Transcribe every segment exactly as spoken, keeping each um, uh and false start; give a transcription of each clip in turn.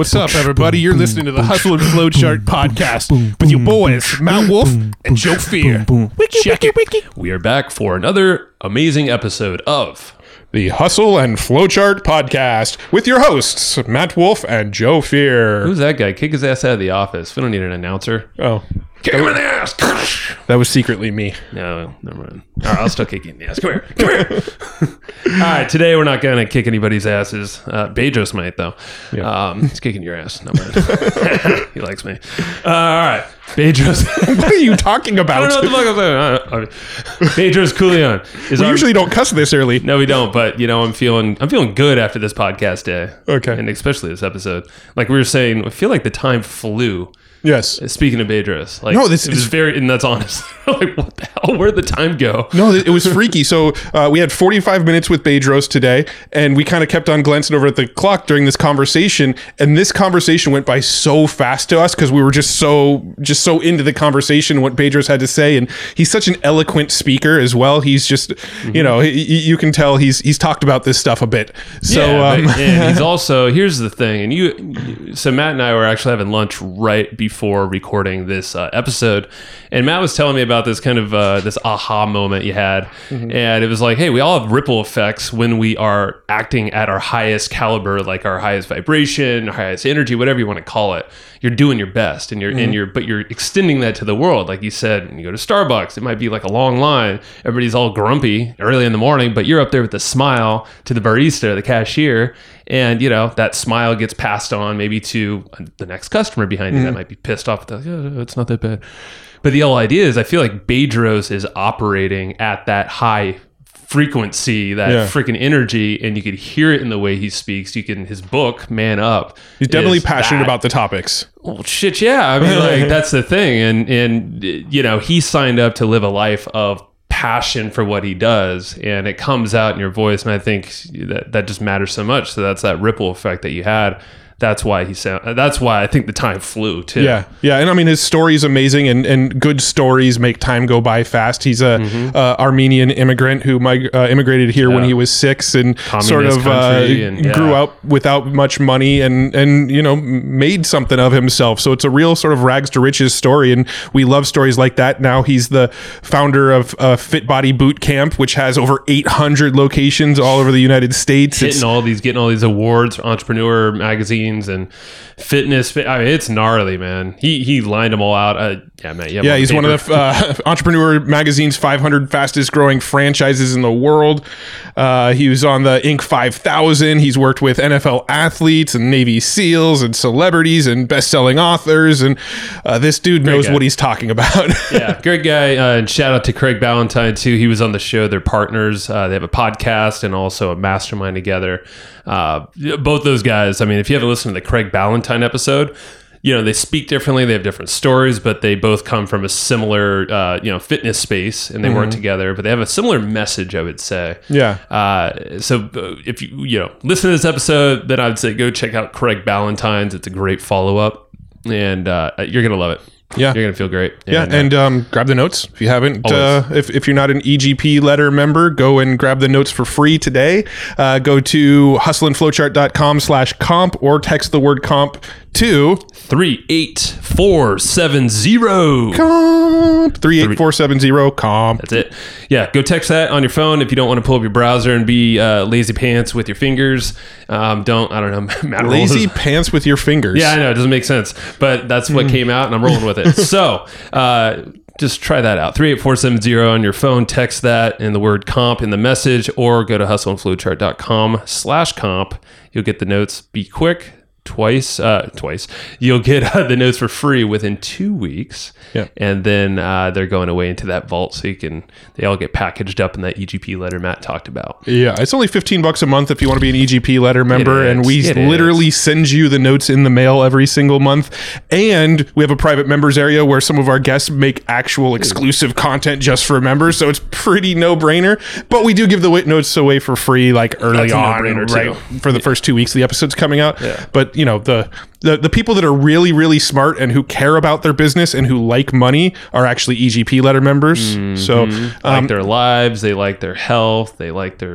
What's up, everybody? You're listening to the Hustle and Flowchart podcast with your boys, Matt Wolf and Joe Fear. Check it. We are back for another amazing episode of The Hustle and Flowchart podcast with your hosts, Matt Wolf and Joe Fear. Who's that guy? Kick his ass out of the office. We don't need an announcer. Oh. Kick him in the ass. That was secretly me. No, never mind. All right, I'll still kick you in the ass. Come here. Come here. All right, today we're not going to kick anybody's asses. Uh, Bedros might, though. Yeah. Um, he's kicking your ass. No mind. He likes me. Uh, all right. Bedros. What are you talking about? I don't know what the fuck I'm saying. Bedros Keuilian. Is we our, usually don't cuss this early. No, we don't. But, you know, I'm feeling I'm feeling good after this podcast day. Okay. And especially this episode. Like we were saying, I feel like the time flew. Yes. Speaking of Bedros, like no, this it was is very, and that's honest. Like, what the hell? Where'd the time go? No, it was freaky. So uh, we had forty-five minutes with Bedros today, and we kind of kept on glancing over at the clock during this conversation. And this conversation went by so fast to us because we were just so just so into the conversation, what Bedros had to say. And he's such an eloquent speaker as well. He's just, mm-hmm. you know, he, you can tell he's he's talked about this stuff a bit. So yeah, um, but, and he's also here's the thing, and you, you, so Matt and I were actually having lunch right before. Before recording this uh, episode, and Matt was telling me about this kind of uh, this aha moment you had, mm-hmm. and it was like, hey, we all have ripple effects when we are acting at our highest caliber, like our highest vibration, our highest energy, whatever you want to call it. You're doing your best, and you're mm-hmm. and you're but you're extending that to the world, like you said. And you go to Starbucks, it might be like a long line. Everybody's all grumpy early in the morning, but you're up there with a smile to the barista, the cashier. And, you know, that smile gets passed on maybe to the next customer behind you mm-hmm. that might be pissed off. Like, oh, it's not that bad. But the whole idea is I feel like Bedros is operating at that high frequency, that yeah. freaking energy, and you could hear it in the way he speaks. You can, his book, Man Up. He's definitely passionate that. about the topics. Well, shit, yeah. I mean, like, that's the thing. And, and, you know, he signed up to live a life of passion for what he does, and it comes out in your voice, and I think that that just matters so much. So that's that ripple effect that you had. That's why he sound. That's why I think the time flew too. Yeah, yeah, and I mean his story is amazing, and, and good stories make time go by fast. He's a mm-hmm. uh, Armenian immigrant who mig- uh, immigrated here yeah. when he was six, and Communist sort of uh, and, yeah. grew up without much money, and and you know made something of himself. So it's a real sort of rags to riches story, and we love stories like that. Now he's the founder of uh, Fit Body Boot Camp, which has over eight hundred locations all over the United States. Hitting it's, all these, getting all these awards, Entrepreneur magazine. And fitness, I mean, it's gnarly, man. He he lined them all out. Uh, yeah, man. Yeah, he's paper. one of the uh, Entrepreneur Magazine's five hundred fastest growing franchises in the world. Uh, he was on the Inc five thousand. He's worked with N F L athletes and Navy SEALs and celebrities and best-selling authors. And uh, this dude great knows guy. what he's talking about. Yeah, great guy. Uh, and shout out to Craig Ballantyne too. He was on the show. They're partners. Uh, they have a podcast and also a mastermind together. Uh, both those guys, I mean, if you haven't listened to the Craig Ballantyne episode, you know, they speak differently, they have different stories, but they both come from a similar, uh, you know, fitness space, and they mm-hmm. work together, but they have a similar message, I would say. Yeah. Uh, so if you, you know, listen to this episode, then I'd say go check out Craig Ballantyne's. It's a great follow-up, and uh, you're going to love it. Yeah, you're gonna feel great. Yeah, and, uh, and um, grab the notes if you haven't. Uh, if if you're not an E G P letter member, go and grab the notes for free today. Uh, go to hustle and flowchart dot com slash comp or text the word comp to three eight four seven zero comp three eight four seven zero comp. That's it. Yeah, go text that on your phone if you don't want to pull up your browser and be uh, lazy pants with your fingers. Um, don't I don't know. Matt lazy pants with your fingers. Yeah, I know it doesn't make sense, but that's what mm. came out, and I'm rolling with it. So uh, just try that out. three eight four seven zero on your phone. Text that and the word comp in the message, or go to hustle and flowchart dot com slash comp. You'll get the notes. Be quick. Twice, uh, twice. You'll get uh, the notes for free within two weeks, yeah. and then uh, they're going away into that vault, so you can. They all get packaged up in that E G P letter Matt talked about. Yeah, it's only fifteen bucks a month if you want to be an E G P letter member, and we it literally is. send you the notes in the mail every single month. And we have a private members area where some of our guests make actual exclusive content just for members, so it's pretty no brainer. But we do give the notes away for free, like early on, right too. for the yeah. first two weeks the episode's coming out. Yeah. But you know, the, the the people that are really, really smart and who care about their business and who like money are actually E G P letter members. Mm-hmm. So um, like their lives, they like their health, they like their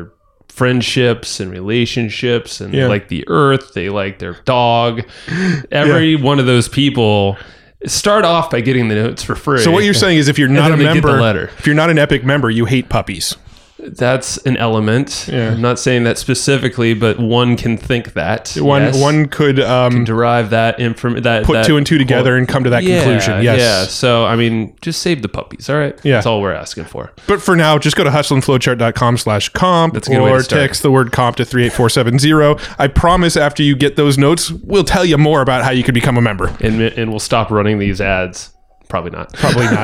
friendships and relationships, and yeah. they like the earth, they like their dog. Every yeah. one of those people start off by getting the notes for free. So what you're saying is if you're not a member, letter. if you're not an Epic member, you hate puppies. That's an element. Yeah. I'm not saying that specifically, but one can think that. One yes. one could, um, can derive that information. That put that two and two together quote. and come to that yeah, conclusion. Yes. Yeah. So I mean, just save the puppies. All right. Yeah. That's all we're asking for. But for now, just go to hustle and flowchart dot com slash comp That's a good way or to start. text the word comp to three eight four seven zero. I promise after you get those notes, we'll tell you more about how you could become a member. And and we'll stop running these ads. Probably not. Probably not.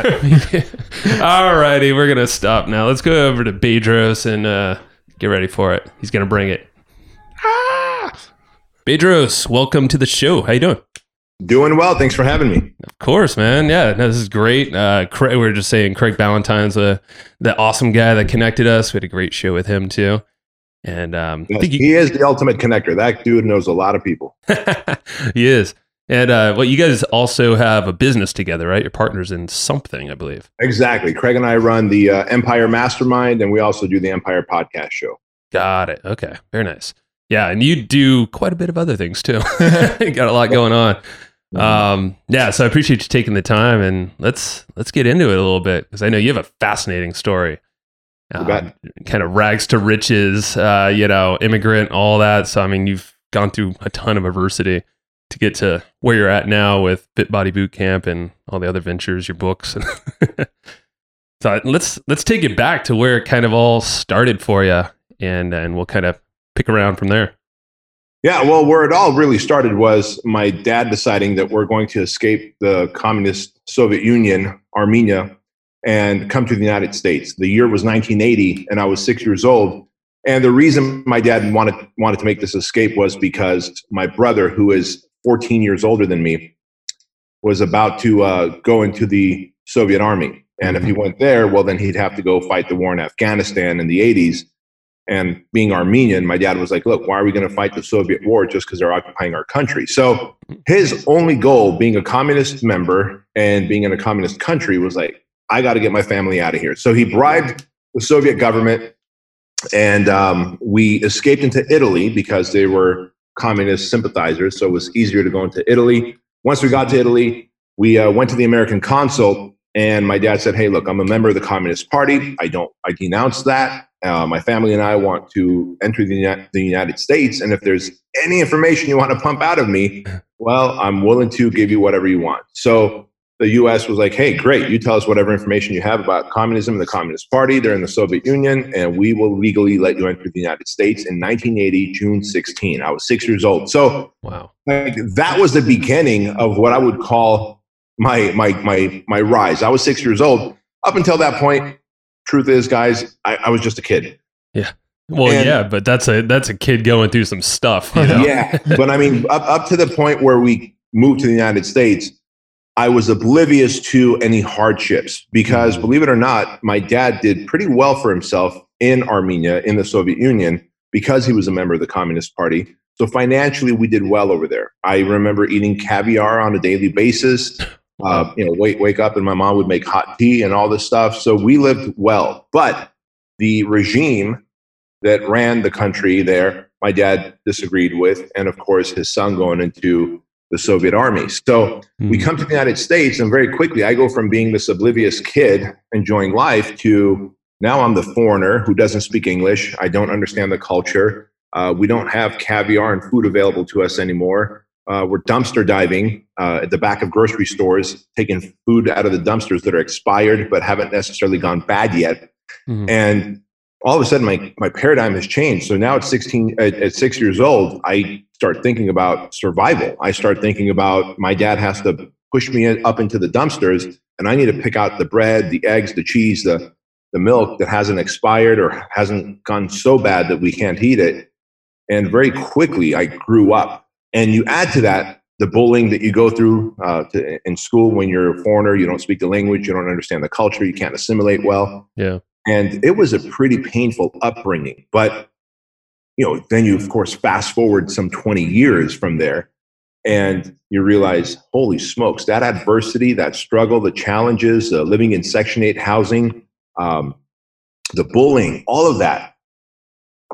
All righty, we're going to stop now. Let's go over to Bedros and uh, get ready for it. He's going to bring it. Ah! Bedros, welcome to the show. How you doing? Doing well. Thanks for having me. Of course, man. Yeah, no, this is great. Uh, Craig, we were just saying Craig Ballantyne's uh, the awesome guy that connected us. We had a great show with him, too. And um, yes, I think he, he is the ultimate connector. That dude knows a lot of people. He is. And uh, well, you guys also have a business together, right? You're partners in something, I believe. Exactly. Craig and I run the uh, Empire Mastermind, and we also do the Empire Podcast Show. Got it. Okay. Very nice. Yeah, and you do quite a bit of other things too. You got a lot going on. Um, yeah, so I appreciate you taking the time, and let's let's get into it a little bit because I know you have a fascinating story. Um, kind of rags to riches, uh, you know, immigrant, all that. So I mean, you've gone through a ton of adversity to get to where you're at now with Fit Body Boot Camp and all the other ventures, your books. So let's let's take it back to where it kind of all started for you, and and we'll kind of pick around from there. Yeah, well, where it all really started was my dad deciding that we're going to escape the communist Soviet Union, Armenia, and come to the United States. The year was nineteen eighty, and I was six years old. And the reason my dad wanted wanted to make this escape was because my brother, who is fourteen years older than me, was about to uh, go into the Soviet army. And if he went there, well, then he'd have to go fight the war in Afghanistan in the eighties. And being Armenian, my dad was like, look, why are we going to fight the Soviet war just because they're occupying our country? So his only goal, being a communist member and being in a communist country, was like, I got to get my family out of here. So he bribed the Soviet government, and um, we escaped into Italy because they were communist sympathizers. So it was easier to go into Italy. Once we got to Italy, we uh, went to the American consul, and my dad said, hey, look, I'm a member of the Communist Party. I don't, I denounce that. Uh, my family and I want to enter the, the United States. And if there's any information you want to pump out of me, well, I'm willing to give you whatever you want. So the U S was like, hey, great. You tell us whatever information you have about communism and the Communist Party. They're in the Soviet Union, and we will legally let you enter the United States in nineteen eighty, June sixteenth. I was six years old. So wow, like, that was the beginning of what I would call my, my, my, my rise. I was six years old. Up until that point, truth is, guys, I, I was just a kid. Yeah. Well, and, yeah, but that's a, that's a kid going through some stuff. You know? Yeah. But I mean, up, up to the point where we moved to the United States, I was oblivious to any hardships because, believe it or not, my dad did pretty well for himself in Armenia, in the Soviet Union, because he was a member of the Communist Party. So financially, we did well over there. I remember eating caviar on a daily basis. Uh, you know, wake wake up and my mom would make hot tea and all this stuff. So we lived well. But the regime that ran the country there, my dad disagreed with, and of course, his son going into the Soviet army. So mm. we come to the United States, and very quickly I go from being this oblivious kid enjoying life to now I'm the foreigner who doesn't speak English. I don't understand the culture. Uh, we don't have caviar and food available to us anymore. Uh, we're dumpster diving uh, at the back of grocery stores, taking food out of the dumpsters that are expired but haven't necessarily gone bad yet. Mm. And all of a sudden, my, my paradigm has changed. So now at sixteen, at, at six years old, I start thinking about survival. I start thinking about my dad has to push me up into the dumpsters, and I need to pick out the bread, the eggs, the cheese, the, the milk that hasn't expired or hasn't gone so bad that we can't eat it. And very quickly, I grew up. And you add to that the bullying that you go through uh, to, in school when you're a foreigner, you don't speak the language, you don't understand the culture, you can't assimilate well. Yeah. And it was a pretty painful upbringing. But, you know, then you, of course, fast forward some twenty years from there, and you realize, holy smokes, that adversity, that struggle, the challenges, uh, living in Section eight housing, um, the bullying, all of that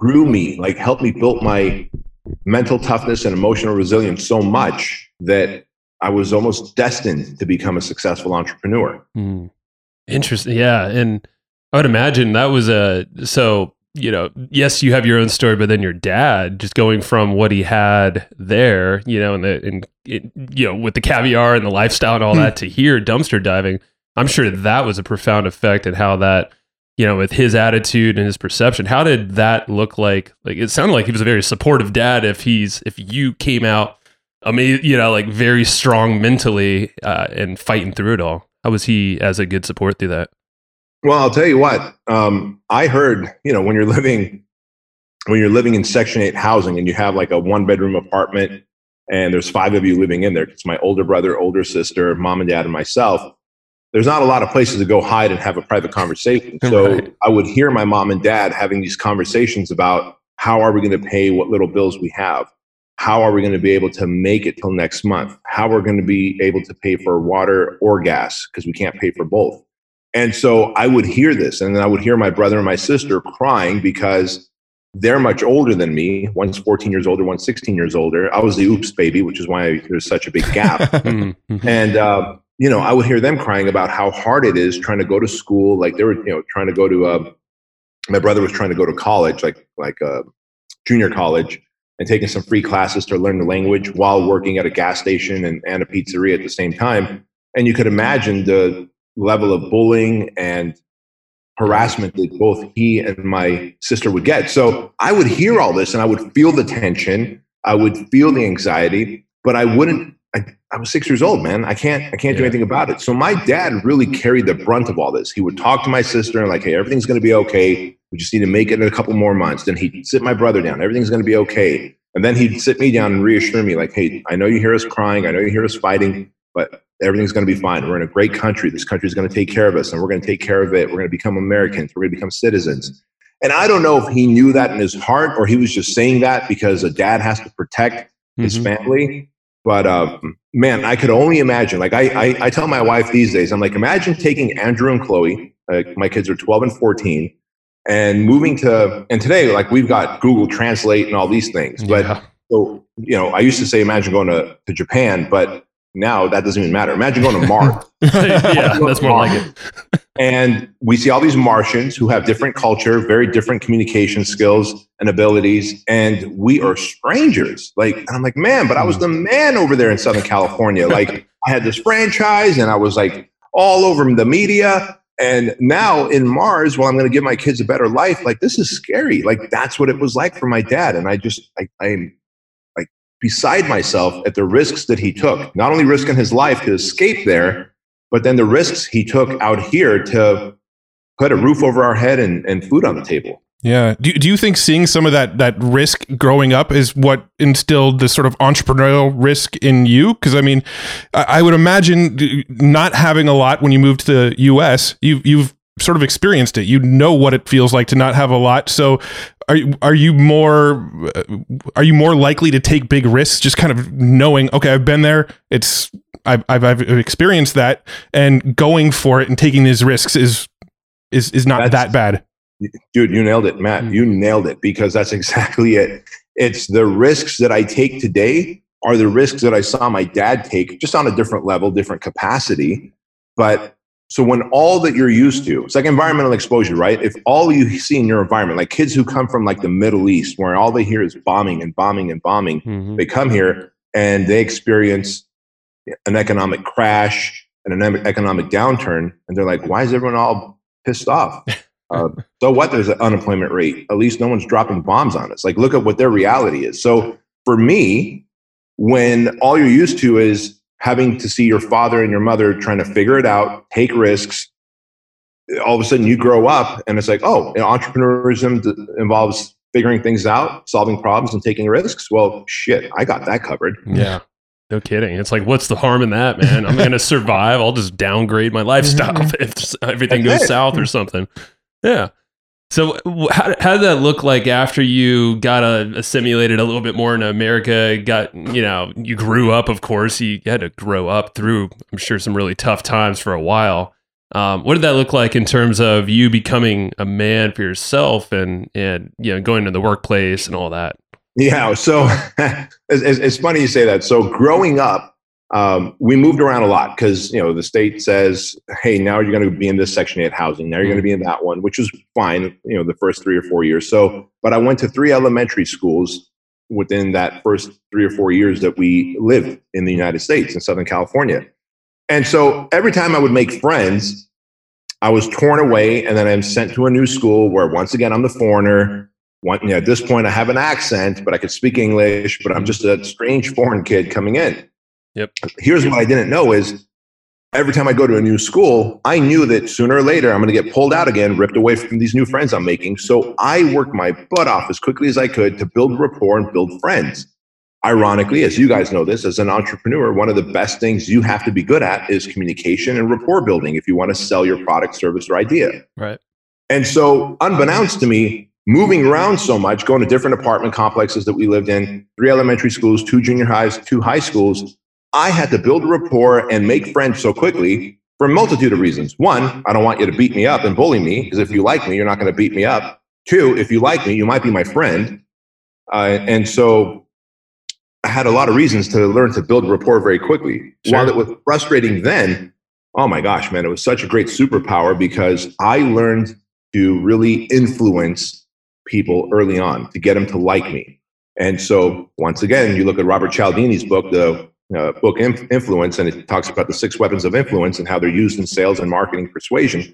grew me, like helped me build my mental toughness and emotional resilience so much that I was almost destined to become a successful entrepreneur. Mm. Interesting. Yeah. And I would imagine that was a, so, you know, yes, you have your own story, but then your dad just going from what he had there, you know, and the, and it, you know, with the caviar and the lifestyle and all that to here dumpster diving, I'm sure that was a profound effect at how that, you know, with his attitude and his perception, how did that look like? Like, it sounded like he was a very supportive dad. If he's, if you came out, I mean, you know, like very strong mentally uh, and fighting through it all. How was he as a good support through that? Well, I'll tell you what, um, I heard, you know, when you're living, when you're living in Section eight housing and you have like a one bedroom apartment and there's five of you living in there, it's my older brother, older sister, mom and dad, and myself, there's not a lot of places to go hide and have a private conversation. So right. I would hear my mom and dad having these conversations about how are we going to pay what little bills we have? How are we going to be able to make it till next month? How we're going to be able to pay for water or gas because we can't pay for both. And so I would hear this, and then I would hear my brother and my sister crying because they're much older than me. One's fourteen years older, one's sixteen years older. I was the oops baby, which is why there's such a big gap. And, uh, you know, I would hear them crying about how hard it is trying to go to school. Like they were, you know, trying to go to, uh, my brother was trying to go to college, like, like uh, junior college, and taking some free classes to learn the language while working at a gas station and, and a pizzeria at the same time. And you could imagine the level of bullying and harassment that both he and my sister would get. So I would hear all this and I would feel the tension. I would feel the anxiety, but I wouldn't, I, I was six years old, man. I can't, I can't do anything about it. So my dad really carried the brunt of all this. He would talk to my sister and like, hey, everything's going to be okay. We just need to make it in a couple more months. Then he'd sit my brother down. Everything's going to be okay. And then he'd sit me down and reassure me like, hey, I know you hear us crying. I know you hear us fighting, but everything's going to be fine. We're in a great country. This country is going to take care of us and we're going to take care of it. We're going to become Americans. We're going to become citizens. And I don't know if he knew that in his heart or he was just saying that because a dad has to protect his mm-hmm. family. But um, man, I could only imagine, like I, I, I tell my wife these days, I'm like, imagine taking Andrew and Chloe, uh, my kids are twelve and fourteen, and moving to, and today, like we've got Google Translate and all these things. But, yeah. so, you know, I used to say, imagine going to, to Japan, but now that doesn't even matter. Imagine going to Mars. Yeah, that's more like it. And we see all these Martians who have different culture, very different communication skills and abilities. And we are strangers. Like, and I'm like, man, but I was the man over there in Southern California. Like I had this franchise and I was like all over the media. And now in Mars, well, I'm going to give my kids a better life. Like, this is scary. Like, that's what it was like for my dad. And I just, I, I'm like beside myself at the risks that he took, not only risking his life to escape there, but then the risks he took out here to put a roof over our head and, and food on the table. Yeah. Do, do you think seeing some of that that risk growing up is what instilled this sort of entrepreneurial risk in you? Because I mean, I, I would imagine not having a lot when you moved to the U S, you've you've sort of experienced it. You know what it feels like to not have a lot. So are are you more are you more likely to take big risks, just kind of knowing, okay, I've been there. It's I've I've, I've experienced that, and going for it and taking these risks is is is not That's, that bad. Dude, you nailed it, Matt. You nailed it, because that's exactly it. It's the risks that I take today are the risks that I saw my dad take, just on a different level, different capacity. But so when all that you're used to, it's like environmental exposure, right? If all you see in your environment, like kids who come from like the Middle East, where all they hear is bombing and bombing and bombing, mm-hmm. they come here and they experience an economic crash and an economic downturn. And they're like, why is everyone all pissed off? Uh, so what? There's an unemployment rate. At least no one's dropping bombs on us. Like, look at what their reality is. So for me, when all you're used to is having to see your father and your mother trying to figure it out, take risks, all of a sudden you grow up and it's like, oh, you know, entrepreneurism d- involves figuring things out, solving problems and taking risks. Well, shit, I got that covered. Yeah. No kidding. It's like, what's the harm in that, man? I'm going to survive. I'll just downgrade my lifestyle if everything goes south or something. Yeah. So how, how did that look like after you got uh, assimilated a little bit more in America? Got, you know, you grew up, of course. You had to grow up through, I'm sure, some really tough times for a while. Um, what did that look like in terms of you becoming a man for yourself and, and you know, going to the workplace and all that? Yeah. So it's, it's funny you say that. So growing up, um, we moved around a lot because, you know, the state says, hey, now you're going to be in this Section eight housing. Now you're going to be in that one, which was fine, you know, the first three or four years. So, but I went to three elementary schools within that first three or four years that we lived in the United States in Southern California. And so every time I would make friends, I was torn away and then I'm sent to a new school where once again, I'm the foreigner. One, you know, at this point I have an accent, but I could speak English, but I'm just a strange foreign kid coming in. Yep. Here's what I didn't know is every time I go to a new school, I knew that sooner or later I'm going to get pulled out again, ripped away from these new friends I'm making. So I worked my butt off as quickly as I could to build rapport and build friends. Ironically, as you guys know this, as an entrepreneur, one of the best things you have to be good at is communication and rapport building if you want to sell your product, service, or idea. Right. And so unbeknownst to me, moving around so much, going to different apartment complexes that we lived in, three elementary schools, two junior highs, two high schools, I had to build rapport and make friends so quickly for a multitude of reasons. One, I don't want you to beat me up and bully me, because if you like me, you're not going to beat me up. Two, if you like me, you might be my friend. Uh, and so I had a lot of reasons to learn to build rapport very quickly. Sure. While it was frustrating then, oh my gosh, man, it was such a great superpower because I learned to really influence people early on to get them to like me. And so once again, you look at Robert Cialdini's book, the uh, book Influence, and it talks about the six weapons of influence and how they're used in sales and marketing persuasion.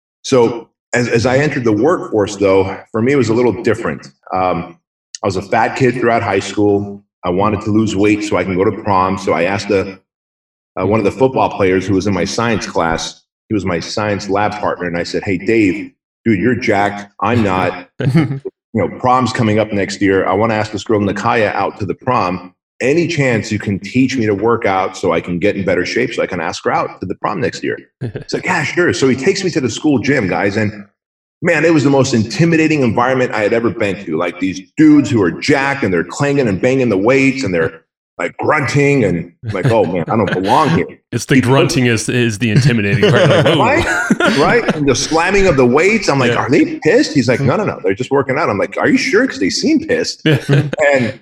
So as, as I entered the workforce, though, for me, it was a little different. Um, I was a fat kid throughout high school. I wanted to lose weight so I can go to prom. So I asked a, uh, one of the football players who was in my science class, he was my science lab partner. And I said, hey, Dave, dude, you're jacked. I'm not. You know, prom's coming up next year. I want to ask this girl, Nakaya, out to the prom. Any chance you can teach me to work out so I can get in better shape so I can ask her out to the prom next year? It's like, yeah, sure. So he takes me to the school gym, guys. And man, it was the most intimidating environment I had ever been to. Like these dudes who are jacked and they're clanging and banging the weights and they're like grunting and like, oh man, I don't belong here. It's the he grunting is is the intimidating part. Like, right? Right? And the slamming of the weights. I'm like, yeah. Are they pissed? He's like, no, no, no. They're just working out. I'm like, are you sure? Because they seem pissed. And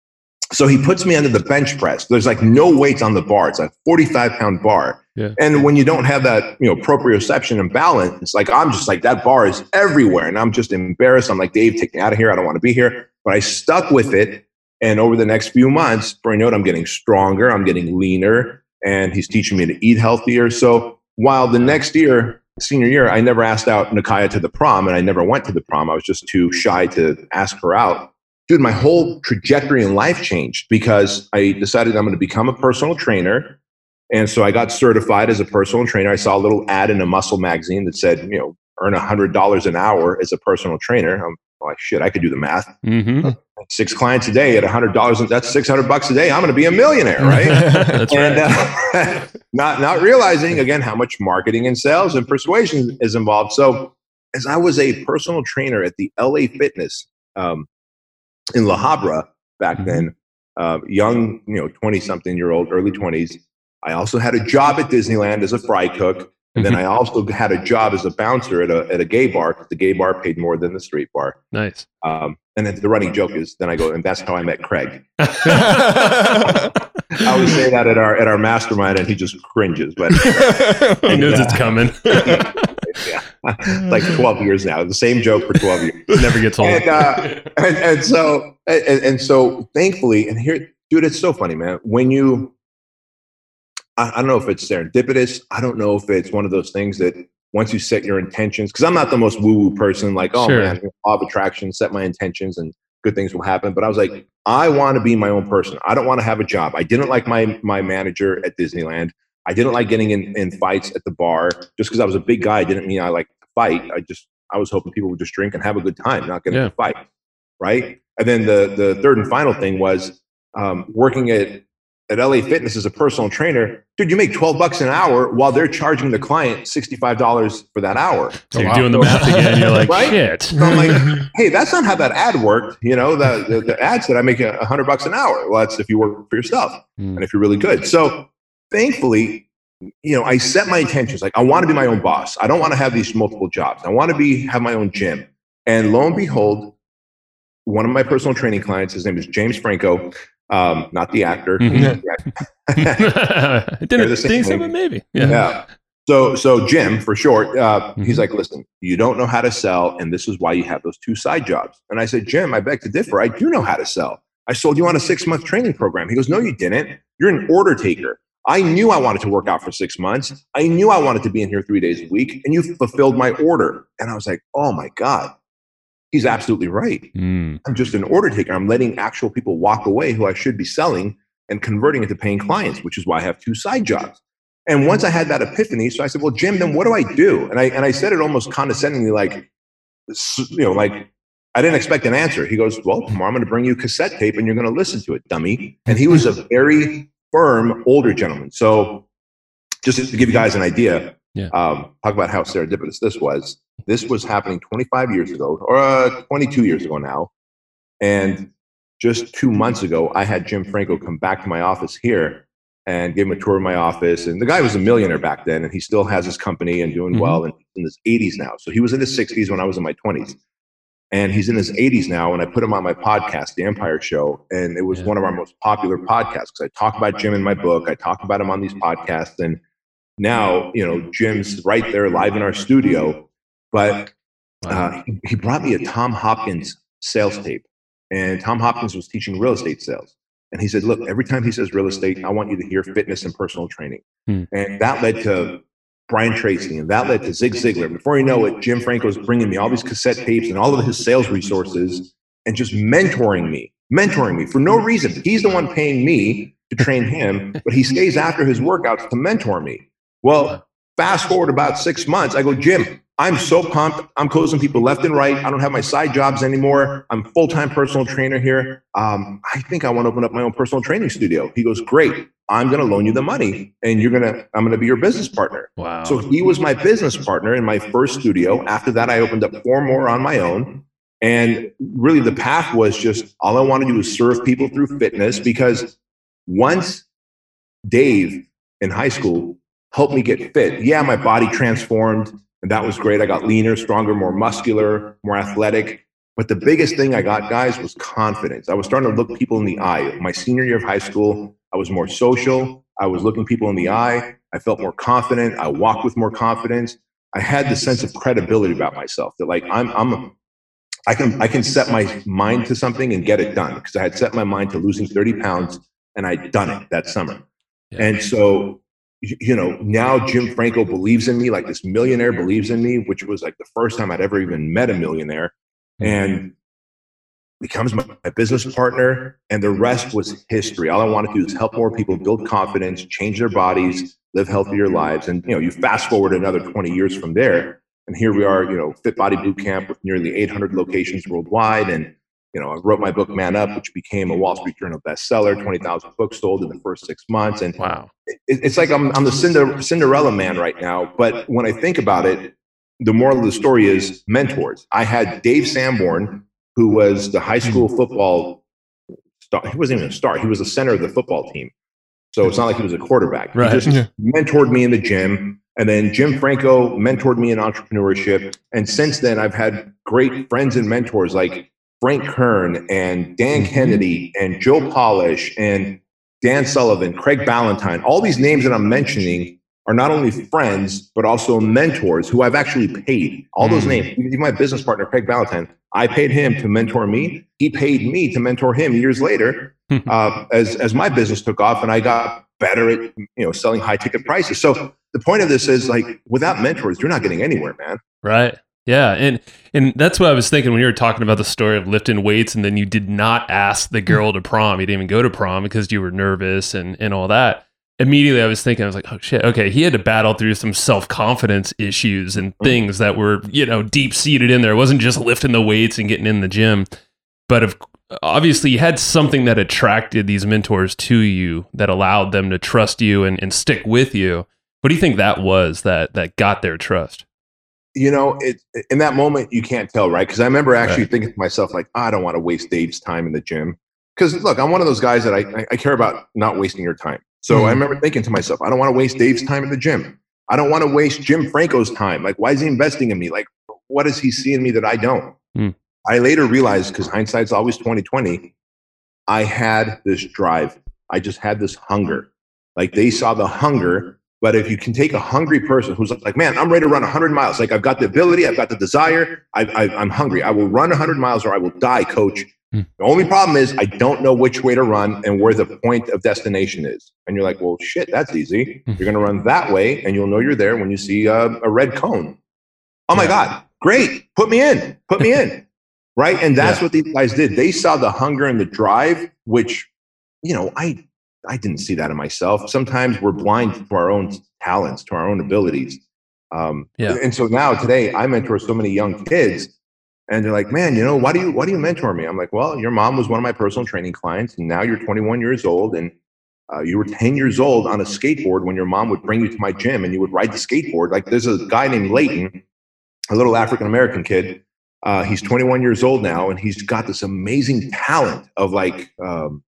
so he puts me under the bench press. There's like no weights on the bar. It's a forty-five pound bar. Yeah. And when you don't have that, you know, proprioception and balance, like I'm just like, that bar is everywhere. And I'm just embarrassed. I'm like, Dave, take me out of here. I don't want to be here. But I stuck with it. And over the next few months, before I know it, I'm getting stronger. I'm getting leaner. And he's teaching me to eat healthier. So while the next year, senior year, I never asked out Nakaya to the prom. And I never went to the prom. I was just too shy to ask her out. Dude, my whole trajectory in life changed because I decided I'm going to become a personal trainer. And so I got certified as a personal trainer. I saw a little ad in a muscle magazine that said, you know, earn one hundred dollars an hour as a personal trainer. I'm like, shit, I could do the math. Mm-hmm. Six clients a day at one hundred dollars. That's six hundred bucks a day. I'm going to be a millionaire, right? That's and right. uh, not, not realizing, again, how much marketing and sales and persuasion is involved. So as I was a personal trainer at the L A Fitness, um, in La Habra back then, uh, young, you know, twenty-something year old, early twenties. I also had a job at Disneyland as a fry cook. And then I also had a job as a bouncer at a at a gay bar. The gay bar paid more than the street bar. Nice. Um, and then the running joke is, then I go, and that's how I met Craig. I always say that at our at our mastermind, and he just cringes. But he knows uh, it's coming. Yeah, like twelve years now. The same joke for twelve years. Never gets old. And, uh, and, and so and, and so thankfully, and here, dude, it's so funny, man. When you, I, I don't know if it's serendipitous. I don't know if it's one of those things that once you set your intentions, because I'm not the most woo-woo person. Like, oh sure. man, law of attraction, set my intentions, and good things will happen. But I was like, I want to be my own person. I don't want to have a job. I didn't like my my manager at Disneyland. I didn't like getting in, in fights at the bar. Just because I was a big guy didn't mean I liked to fight. I just I was hoping people would just drink and have a good time, not get yeah. into a fight, right? And then the the third and final thing was um, working at at L A Fitness as a personal trainer. Dude, you make twelve bucks an hour while they're charging the client sixty-five dollars for that hour. So you're doing the math again. You're like, right? Shit. So I'm like, hey, that's not how that ad worked. You know, the the, the ad said I make a hundred bucks an hour. Well, that's if you work for yourself mm. and if you're really good. So thankfully, you know, I set my intentions. Like, I want to be my own boss. I don't want to have these multiple jobs. I want to be, have my own gym. And lo and behold, one of my personal training clients, his name is James Franco, um, not the actor. Mm-hmm. Didn't think so, but maybe. Yeah. yeah. So, so Jim, for short, uh, mm-hmm. he's like, listen, you don't know how to sell, and this is why you have those two side jobs. And I said, Jim, I beg to differ. I do know how to sell. I sold you on a six-month training program. He goes, no, you didn't. You're an order taker. I knew I wanted to work out for six months. I knew I wanted to be in here three days a week, and you fulfilled my order. And I was like, oh my God, he's absolutely right. Mm. I'm just an order taker. I'm letting actual people walk away who I should be selling and converting into paying clients, which is why I have two side jobs. And once I had that epiphany, so I said, well, Jim, then what do I do? And I and I said it almost condescendingly, like, you know, like, I didn't expect an answer. He goes, well, tomorrow I'm going to bring you cassette tape and you're going to listen to it, dummy. And he was a very firm older gentleman. So just to give you guys an idea, yeah. um, talk about how serendipitous this was. This was happening twenty-five years ago, or uh, twenty-two years ago now. And just two months ago, I had Jim Franco come back to my office here and gave him a tour of my office. And the guy was a millionaire back then, and he still has his company and doing mm-hmm. well, and in his eighties now. So he was in his sixties when I was in my twenties. And he's in his eighties now, and I put him on my podcast, The Empire Show, and it was yeah. one of our most popular podcasts because I talk about Jim in my book. I talk about him on these podcasts, and now, you know, Jim's right there live in our studio. But uh, he brought me a Tom Hopkins sales tape, and Tom Hopkins was teaching real estate sales. And he said, look, every time he says real estate, I want you to hear fitness and personal training. Hmm. And that led to Brian Tracy, and that led to Zig Ziglar. Before you know it, Jim Franco's bringing me all these cassette tapes and all of his sales resources and just mentoring me, mentoring me for no reason. He's the one paying me to train him, but he stays after his workouts to mentor me. Well, fast forward about six months, I go, Jim, I'm so pumped. I'm closing people left and right. I don't have my side jobs anymore. I'm a full-time personal trainer here. Um, I think I want to open up my own personal training studio. He goes, great. I'm going to loan you the money and you're going to, I'm going to be your business partner. Wow. So he was my business partner in my first studio. After that, I opened up four more on my own. And really the path was just, all I want to do is serve people through fitness, because once Dave in high school helped me get fit, yeah, my body transformed. And that was great. I got leaner, stronger, more muscular, more athletic. But the biggest thing I got, guys, was confidence. I was starting to look people in the eye. My senior year of high school, I was more social. I was looking people in the eye. I felt more confident. I walked with more confidence. I had the sense of credibility about myself that, like, I'm, I'm, I can, I can set my mind to something and get it done, because I had set my mind to losing thirty pounds and I'd done it that summer. Yeah. And so, you know, now Jim Franco believes in me, like this millionaire believes in me, which was like the first time I'd ever even met a millionaire, and becomes my, my business partner. And the rest was history. All I want to do is help more people build confidence, change their bodies, live healthier lives. And, you know, you fast forward another twenty years from there, and here we are, you know, Fit Body Boot Camp with nearly eight hundred locations worldwide. And, you know, I wrote my book, Man Up, which became a Wall Street Journal bestseller, twenty thousand books sold in the first six months. And wow, it, it's like I'm, I'm the Cinder, Cinderella man right now. But when I think about it, the moral of the story is mentors. I had Dave Sanborn, who was the high school football star. He wasn't even a star. He was the center of the football team. So it's not like he was a quarterback. Right. He just yeah. mentored me in the gym. And then Jim Franco mentored me in entrepreneurship. And since then, I've had great friends and mentors like Frank Kern and Dan Kennedy and Joe Polish and Dan Sullivan, Craig Ballantyne. All these names that I'm mentioning are not only friends, but also mentors who I've actually paid. All those names, even my business partner, Craig Ballantyne, I paid him to mentor me. He paid me to mentor him years later uh, as, as my business took off and I got better at, you know, selling high ticket prices. So the point of this is, like, without mentors, you're not getting anywhere, man. Right. Yeah. And, and that's what I was thinking when you were talking about the story of lifting weights, and then you did not ask the girl to prom. You didn't even go to prom because you were nervous and, and all that. Immediately I was thinking, I was like, oh shit, okay, he had to battle through some self-confidence issues and things that were, you know, deep-seated in there. It wasn't just lifting the weights and getting in the gym, but of, obviously you had something that attracted these mentors to you that allowed them to trust you and, and stick with you. What do you think that was that that got their trust? You know, it, in that moment, you can't tell, right? Because I remember actually right. thinking to myself, like, oh, I don't want to waste Dave's time in the gym. Because look, I'm one of those guys that I, I care about not wasting your time. So mm. I remember thinking to myself, I don't want to waste Dave's time in the gym. I don't want to waste Jim Franco's time. Like, why is he investing in me? Like, what does he see in me that I don't? Mm. I later realized, because hindsight's always twenty twenty, I had this drive. I just had this hunger. Like, they saw the hunger. But if you can take a hungry person who's like, man, I'm ready to run one hundred miles. Like, I've got the ability, I've got the desire, I, I, I'm hungry. I will run one hundred miles or I will die, coach. Hmm. The only problem is I don't know which way to run and where the point of destination is. And you're like, well, shit, that's easy. You're going to run that way and you'll know you're there when you see a, a red cone. Oh, my God, great. Put me in. Put me in. Right? And that's yeah. what these guys did. They saw the hunger and the drive, which, you know, I I didn't see that in myself. Sometimes we're blind to our own talents, to our own abilities. Um, yeah. And so now today I mentor so many young kids and they're like, man, you know, why do you, why do you mentor me? I'm like, well, your mom was one of my personal training clients and now you're twenty-one years old and uh, you were ten years old on a skateboard when your mom would bring you to my gym and you would ride the skateboard. Like there's a guy named Leighton, a little African-American kid. Uh, he's twenty-one years old now and he's got this amazing talent of like, um,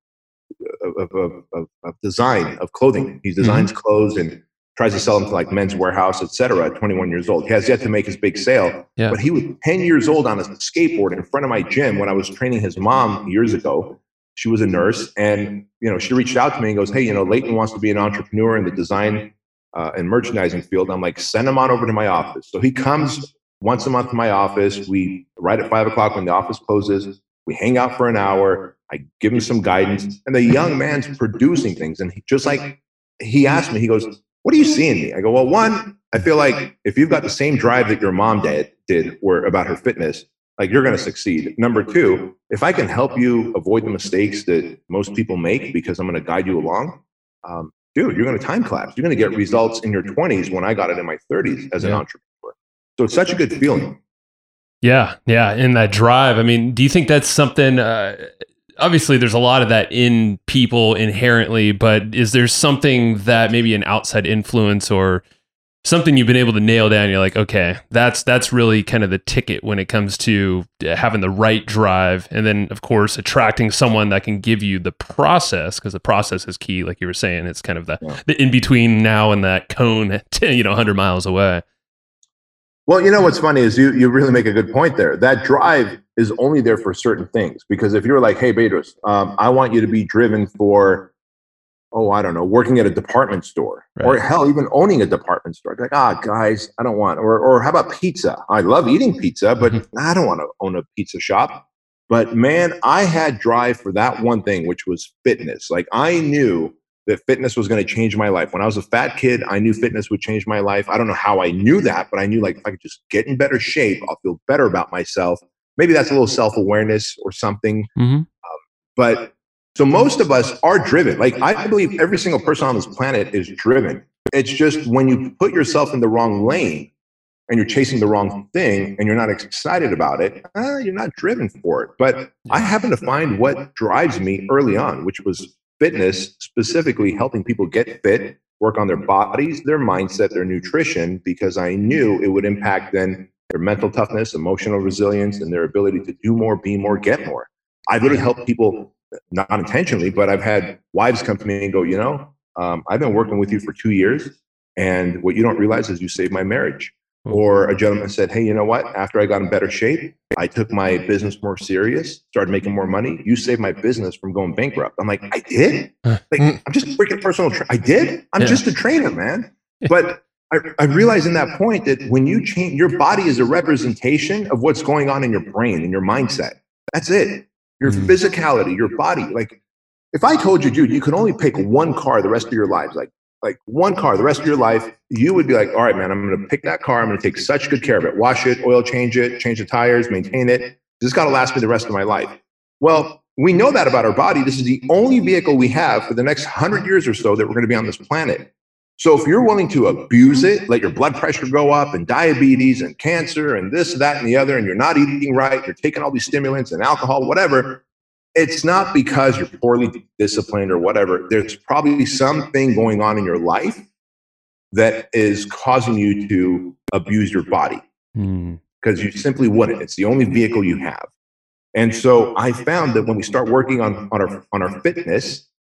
Of, of, of, of design of clothing. He designs mm-hmm. clothes and tries to sell them to like Men's Warehouse, et cetera, at twenty-one years old. He has yet to make his big sale, yeah. but he was ten years old on a skateboard in front of my gym when I was training his mom years ago. She was a nurse and, you know, she reached out to me and goes, hey, you know, Leighton wants to be an entrepreneur in the design uh, and merchandising field. I'm like, send him on over to my office. So he comes once a month to my office. We right at five o'clock when the office closes, we hang out for an hour. I give him some guidance and the young man's producing things. And he just like, he asked me, he goes, what do you see in me? I go, well, one, I feel like if you've got the same drive that your mom did, did or about her fitness, like you're going to succeed. Number two, if I can help you avoid the mistakes that most people make because I'm going to guide you along, um, dude, you're going to time collapse. You're going to get results in your twenties when I got it in my thirties as an entrepreneur. So it's such a good feeling. Yeah. Yeah. And that drive, I mean, do you think that's something, uh, obviously there's a lot of that in people inherently, but is there something that maybe an outside influence or something you've been able to nail down? You're like, okay, that's, that's really kind of the ticket when it comes to having the right drive. And then of course, attracting someone that can give you the process, because the process is key. Like you were saying, it's kind of the, yeah. the in between now and that cone, you know, a hundred miles away. Well, you know, what's funny is you, you really make a good point there. That drive is only there for certain things, because if you're like, hey, Bedros, um, I want you to be driven for, oh, I don't know, working at a department store, right. or hell, even owning a department store. Like, ah, guys, I don't want, or, or how about pizza? I love eating pizza, but I don't want to own a pizza shop. But man, I had drive for that one thing, which was fitness. Like I knew that fitness was going to change my life. When I was a fat kid, I knew fitness would change my life. I don't know how I knew that, but I knew like if I could just get in better shape, I'll feel better about myself. Maybe that's a little self-awareness or something. Mm-hmm. Um, but so most of us are driven. Like I believe every single person on this planet is driven. It's just when you put yourself in the wrong lane and you're chasing the wrong thing and you're not excited about it, uh, you're not driven for it. But I happen to find what drives me early on, which was fitness, specifically helping people get fit, work on their bodies, their mindset, their nutrition, because I knew it would impact then their mental toughness, emotional resilience, and their ability to do more, be more, get more. I've literally helped people, not intentionally, but I've had wives come to me and go, you know, um, I've been working with you for two years, and what you don't realize is you saved my marriage. Or a gentleman said, hey, you know what? After I got in better shape, I took my business more serious, started making more money. You saved my business from going bankrupt. I'm like, I did? Like, I'm just a freaking personal trainer. I did? I'm yeah. just a trainer, man. But I, I realized in that point that when you change, your body is a representation of what's going on in your brain and your mindset. That's it. Your mm-hmm. physicality, your body. Like, if I told you, dude, you can only pick one car the rest of your lives, like, like one car the rest of your life, you would be like, all right, man, I'm going to pick that car. I'm going to take such good care of it. Wash it, oil change it, change the tires, maintain it. This has got to last me the rest of my life. Well, we know that about our body. This is the only vehicle we have for the next hundred years or so that we're going to be on this planet. So if you're willing to abuse it, let your blood pressure go up and diabetes and cancer and this, that, and the other, and you're not eating right, you're taking all these stimulants and alcohol, whatever, it's not because you're poorly disciplined or whatever. There's probably something going on in your life that is causing you to abuse your body because mm. you simply wouldn't. It's the only vehicle you have. And so I found that when we start working on, on, our, on our fitness,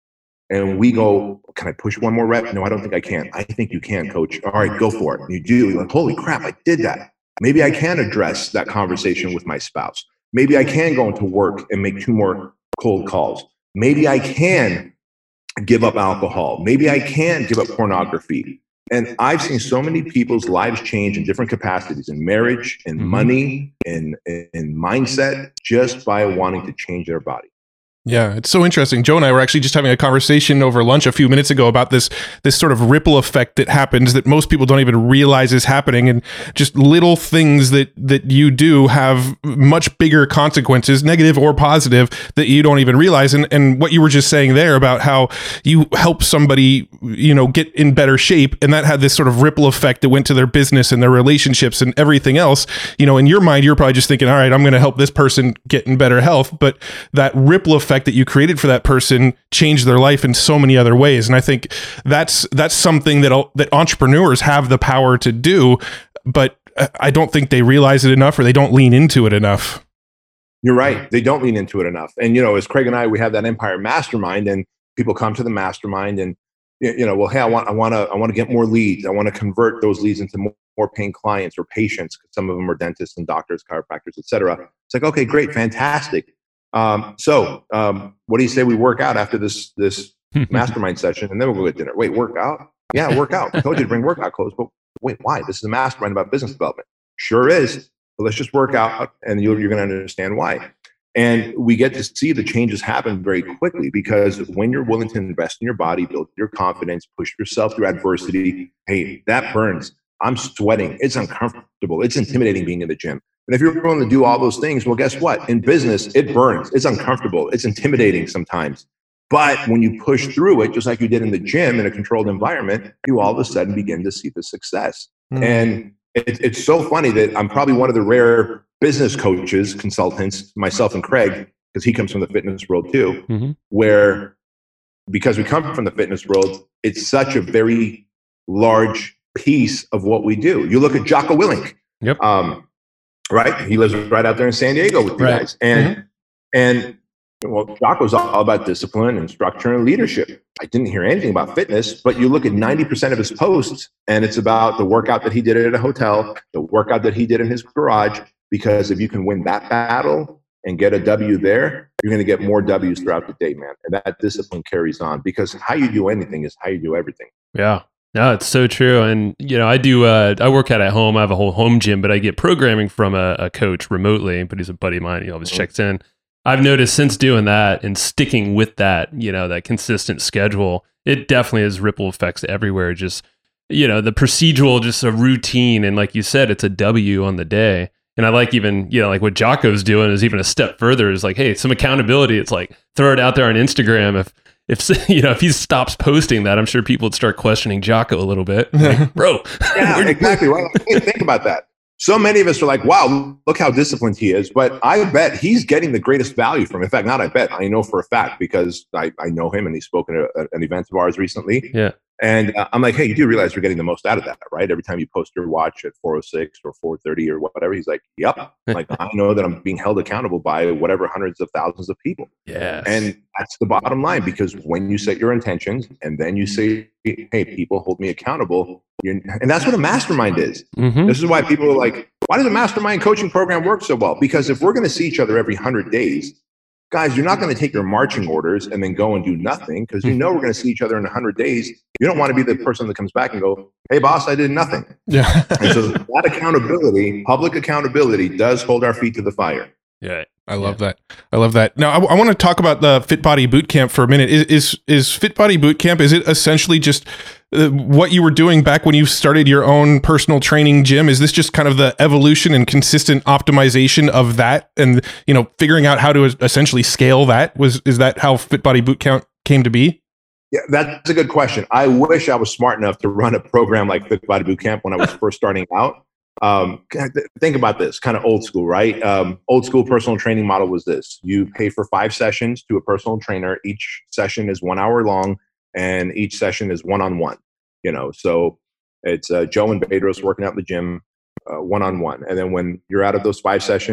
And we go, can I push one more rep? No, I don't think I can. I think you can, coach. All right, go for it. And you do. You're like, holy crap, I did that. Maybe I can address that conversation with my spouse. Maybe I can go into work and make two more cold calls. Maybe I can give up alcohol. Maybe I can give up pornography. And I've seen so many people's lives change in different capacities, in marriage, in money, in, in mindset, just by wanting to change their body. Yeah, it's so interesting. Joe and I were actually just having a conversation over lunch a few minutes ago about this this sort of ripple effect that happens that most people don't even realize is happening, and just little things that that you do have much bigger consequences, negative or positive, that you don't even realize. And and what you were just saying there about how you help somebody, you know, get in better shape, and that had this sort of ripple effect that went to their business and their relationships and everything else. You know, in your mind, you're probably just thinking, all right, I'm going to help this person get in better health, but that ripple effect that you created for that person changed their life in so many other ways. And I think that's that's something that that entrepreneurs have the power to do, but I don't think they realize it enough, or they don't lean into it enough. You're right. They don't lean into it enough. And, you know, as Craig and I, we have that Empire Mastermind, and people come to the mastermind and, you know, well, hey, I want, I want to, I want to get more leads. I want to convert those leads into more, more paying clients or patients. Some of them are dentists and doctors, chiropractors, et cetera. It's like, okay, great. Fantastic. Um, so, um, what do you say we work out after this, this mastermind session, and then we'll go get dinner? Wait, work out? Yeah, work out. I told you to bring workout clothes, but wait, why? This is a mastermind about business development. Sure is. But let's just work out, and you're, you're going to understand why. And we get to see the changes happen very quickly, because when you're willing to invest in your body, build your confidence, push yourself through adversity, hey, that burns. I'm sweating. It's uncomfortable. It's intimidating being in the gym. And if you're willing to do all those things, well, guess what? In business, it burns. It's uncomfortable. It's intimidating sometimes. But when you push through it, just like you did in the gym in a controlled environment, you all of a sudden begin to see the success. Mm. And it, it's so funny that I'm probably one of the rare business coaches, consultants, myself and Craig, because he comes from the fitness world too, mm-hmm. where because we come from the fitness world, it's such a very large piece of what we do. You look at Jocko Willink. Yep. Um, right? He lives right out there in San Diego with you right. guys. And, mm-hmm. and well, Jocko's all about discipline and structure and leadership. I didn't hear anything about fitness, but you look at ninety percent of his posts, and it's about the workout that he did at a hotel, the workout that he did in his garage, because if you can win that battle and get a W there, you're going to get more W's throughout the day, man. And that discipline carries on, because how you do anything is how you do everything. Yeah. No, it's so true. And, you know, I do, uh, I work out at home. I have a whole home gym, but I get programming from a, a coach remotely, but he's a buddy of mine. He always checks in. I've noticed since doing that and sticking with that, you know, that consistent schedule, it definitely has ripple effects everywhere. Just, you know, the procedural, just a routine. And like you said, it's a W on the day. And I like even, you know, like what Jocko's doing is even a step further, is like, hey, some accountability. It's like, throw it out there on Instagram. If, If you know, if he stops posting that, I'm sure people would start questioning Jocko a little bit. Like, bro, yeah, exactly. Well, think about that. So many of us are like, wow, look how disciplined he is. But I bet he's getting the greatest value from it. In fact, not I bet, I know for a fact, because I, I know him and he's spoken at an event of ours recently. Yeah. And uh, I'm like, hey, you do realize you're getting the most out of that, right? Every time you post your watch at four oh six or four thirty or whatever, he's like, yep. Like, I know that I'm being held accountable by whatever hundreds of thousands of people. Yeah. And that's the bottom line, because when you set your intentions and then you say, hey, people hold me accountable, you're, and that's what a mastermind is. Mm-hmm. This is why people are like, why does a mastermind coaching program work so well? Because if we're going to see each other every one hundred days, guys, you're not going to take your marching orders and then go and do nothing, because you know we're going to see each other in one hundred days. You don't want to be the person that comes back and go, hey, boss, I did nothing. Yeah. And so that accountability, public accountability, does hold our feet to the fire. Yeah. I love yeah. that. I love that. Now, I, I want to talk about the Fit Body Bootcamp for a minute. Is is, is Fit Body Bootcamp, is it essentially just uh, what you were doing back when you started your own personal training gym? Is this just kind of the evolution and consistent optimization of that, and, you know, figuring out how to essentially scale that? Was is that how Fit Body Bootcamp came to be? Yeah, that's a good question. I wish I was smart enough to run a program like Fit Body Bootcamp when I was first starting out. Um, think about this, kind of old school, right? Um, old school personal training model was this: you pay for five sessions to a personal trainer. Each session is one hour long, and each session is one-on-one. You know, so it's uh, Joe and Bedros working out in the gym, uh, one-on-one. And then when you're out of those five sessions,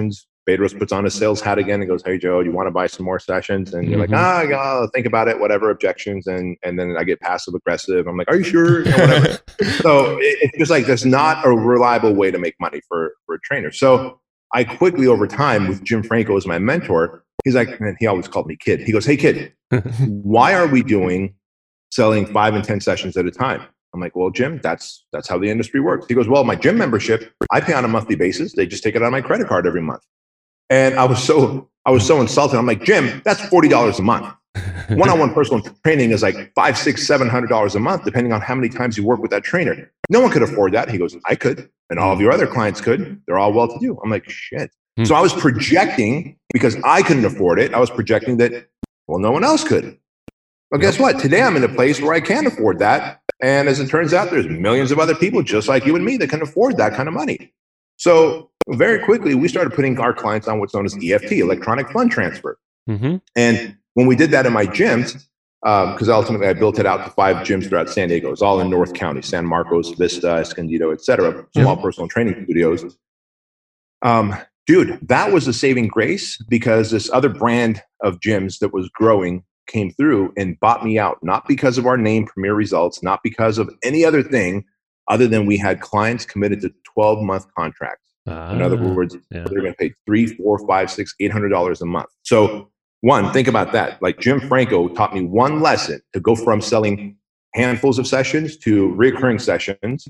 Bedros puts on his sales hat again and goes, "Hey Joe, do you want to buy some more sessions?" And you're mm-hmm. like, "Ah, oh, think about it, whatever, objections." And and then I get passive aggressive. I'm like, "Are you sure?" You know, whatever. So it, it's just like that's not a reliable way to make money for for a trainer. So I quickly, over time, with Jim Franco as my mentor, he's like, and he always called me kid. He goes, "Hey kid, why are we doing selling five and ten sessions at a time?" I'm like, "Well, Jim, that's that's how the industry works." He goes, "Well, my gym membership, I pay on a monthly basis. They just take it on my credit card every month." And I was so I was so insulted. I'm like, "Jim, that's forty dollars a month. One-on-one personal training is like five, six, seven hundred dollars a month, depending on how many times you work with that trainer. No one could afford that." He goes, "I could, and all of your other clients could. They're all well-to-do." I'm like, "Shit." Hmm. So I was projecting, because I couldn't afford it, I was projecting that, well, no one else could. Well, guess what? Today I'm in a place where I can afford that. And as it turns out, there's millions of other people just like you and me that can afford that kind of money. So very quickly, we started putting our clients on what's known as E F T, electronic fund transfer. Mm-hmm. And when we did that in my gyms, because um, ultimately I built it out to five gyms throughout San Diego. It's all in North County, San Marcos, Vista, Escondido, et cetera, small personal training studios. Um, dude, that was a saving grace, because this other brand of gyms that was growing came through and bought me out, not because of our name, Premier Results, not because of any other thing other than we had clients committed to twelve month contracts. Uh, in other words, yeah. they're going to pay three, four, five, six, eight hundred dollars a month. So one, think about that. Like Jim Franco taught me one lesson to go from selling handfuls of sessions to recurring sessions.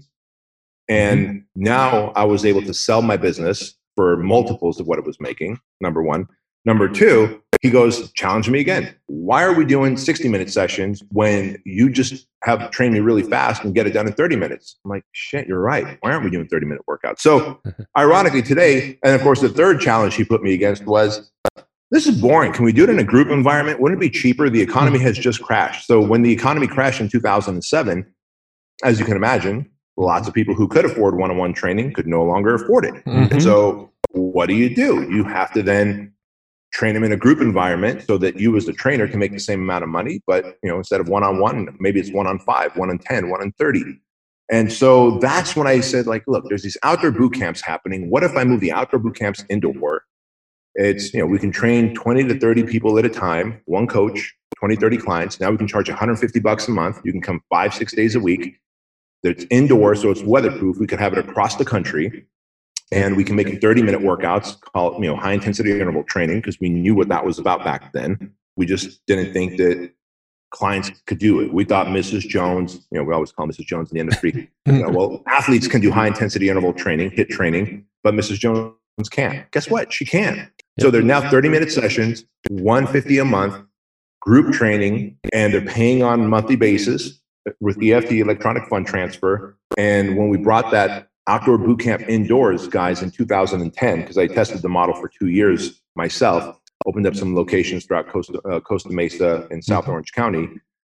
And mm-hmm. now I was able to sell my business for multiples of what it was making, number one. Number two, he goes, "Challenge me again. Why are we doing sixty minute sessions when you just have trained me really fast and get it done in thirty minutes? I'm like, "Shit, you're right. Why aren't we doing thirty minute workouts?" So ironically today, and of course the third challenge he put me against was, "This is boring. Can we do it in a group environment? Wouldn't it be cheaper? The economy has just crashed." So when the economy crashed in two thousand seven, as you can imagine, lots of people who could afford one-on-one training could no longer afford it. Mm-hmm. And so what do you do? You have to then train them in a group environment so that you as the trainer can make the same amount of money, but you know, instead of one-on-one, maybe it's one on five, one on ten, one on thirty. And so that's when I said, like, look, there's these outdoor boot camps happening. What if I move the outdoor boot camps indoor? It's, you know, we can train twenty to thirty people at a time, one coach, twenty, thirty clients. Now we can charge one hundred fifty bucks a month. You can come five, six days a week. It's indoor, so it's weatherproof. We could have it across the country. And we can make thirty minute workouts, call it, you know, high intensity interval training, because we knew what that was about back then. We just didn't think that clients could do it. We thought Missus Jones, you know, we always call Missus Jones in the industry, you know, well, athletes can do high intensity interval training, HIIT training, but Missus Jones can't. Guess what? She can. So they're now thirty minute sessions, one hundred fifty dollars a month, group training, and they're paying on a monthly basis with E F T, electronic fund transfer. And when we brought that outdoor boot camp indoors, guys, in two thousand ten, because I tested the model for two years myself, opened up some locations throughout Costa, uh, Costa Mesa and South Orange County.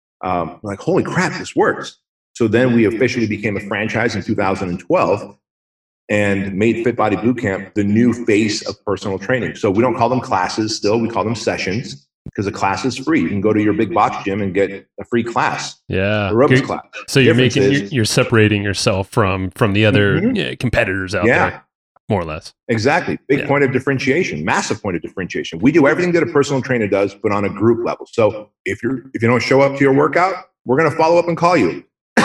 Um, like, holy crap, this works. So then we officially became a franchise in two thousand twelve and made Fit Body Bootcamp the new face of personal training. So we don't call them classes still, we call them sessions, because a class is free. You can go to your big box gym and get a free class. Yeah. Aerobics class. So you're making, is, you're, you're separating yourself from, from the other mm-hmm. yeah, competitors out yeah. there, more or less. Exactly. Big yeah. point of differentiation, massive point of differentiation. We do everything that a personal trainer does, but on a group level. So if you're, if you don't show up to your workout, we're going to follow up and call you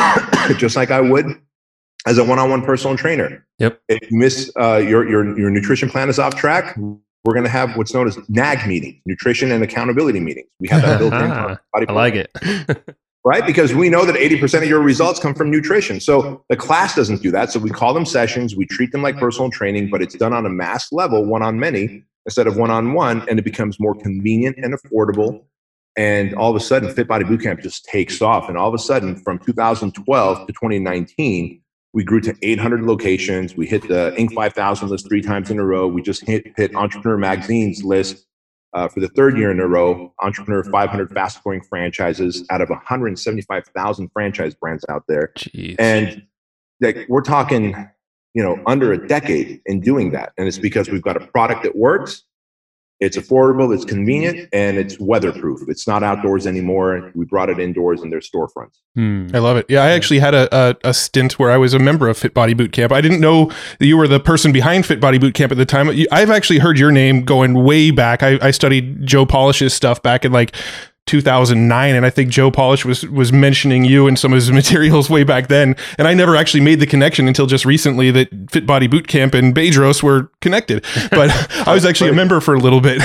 just like I would as a one-on-one personal trainer. Yep. If you miss uh, your, your, your nutrition plan is off track, we're going to have what's known as N A G meetings, nutrition and accountability meetings. We have that built in. I like it. Right? Because we know that eighty percent of your results come from nutrition. So the class doesn't do that. So we call them sessions. We treat them like personal training, but it's done on a mass level, one on many, instead of one on one. And it becomes more convenient and affordable. And all of a sudden, Fit Body Bootcamp just takes off. And all of a sudden, from two thousand twelve to twenty nineteen, we grew to eight hundred locations. We hit the Inc five thousand list three times in a row. We just hit, hit Entrepreneur Magazine's list uh, for the third year in a row. Entrepreneur five hundred fast growing franchises out of one hundred seventy-five thousand franchise brands out there. Jeez. And like, we're talking, you know, under a decade in doing that. And it's because we've got a product that works. It's affordable, it's convenient, and it's weatherproof. It's not outdoors anymore. We brought it indoors in their storefronts. Hmm. I love it. Yeah, I actually had a, a, a stint where I was a member of Fit Body Bootcamp. I didn't know that you were the person behind Fit Body Bootcamp at the time. I've actually heard your name going way back. I, I studied Joe Polish's stuff back in like two thousand nine, and I think Joe Polish was was mentioning you in some of his materials way back then, and I never actually made the connection until just recently that Fit Body Bootcamp and Bedros were connected, but I was actually a member for a little bit.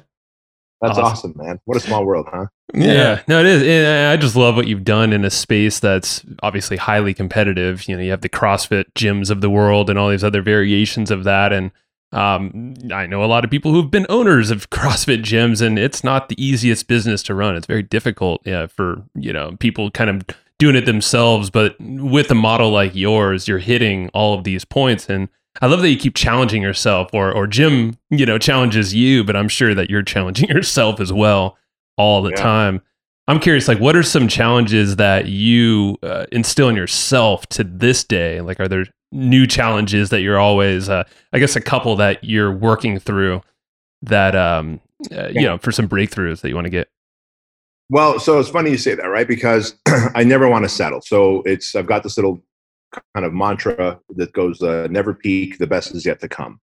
That's awesome. awesome, man. What a small world, huh? Yeah. yeah, no, it is. And I just love what you've done in a space that's obviously highly competitive. You know, you have the CrossFit gyms of the world and all these other variations of that, and Um, I know a lot of people who've been owners of CrossFit gyms, and it's not the easiest business to run. It's very difficult yeah, for, you know, people kind of doing it themselves. But with a model like yours, you're hitting all of these points. And I love that you keep challenging yourself, or, or Jim, you know, challenges you, but I'm sure that you're challenging yourself as well all the yeah. time. I'm curious, like, what are some challenges that you uh, instill in yourself to this day? Like, are there new challenges that you're always, uh, I guess, a couple that you're working through that, um, uh, you know, for some breakthroughs that you want to get? Well, so it's funny you say that, right? Because I never want to settle. So it's, I've got this little kind of mantra that goes, uh, never peak, the best is yet to come.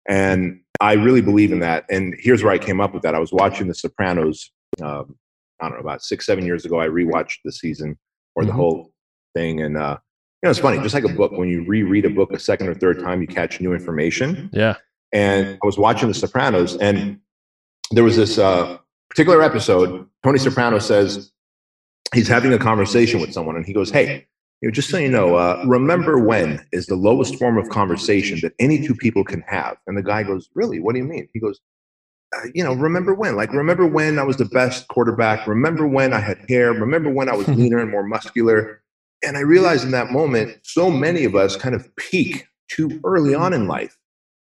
And I really believe in that. And here's where I came up with that. I was watching The Sopranos, um, I don't know, about six, seven years ago. I rewatched the season or the mm-hmm. whole thing. And, uh, you know, it's funny, just like a book, when you reread a book a second or third time, you catch new information. Yeah. And I was watching The Sopranos, and there was this uh, particular episode. Tony Soprano says he's having a conversation with someone, and he goes, hey, you know, just so you know, uh, remember when is the lowest form of conversation that any two people can have. And the guy goes, really? What do you mean? He goes, uh, you know, remember when? Like, remember when I was the best quarterback? Remember when I had hair? Remember when I was leaner and more muscular? And I realized in that moment, so many of us kind of peak too early on in life.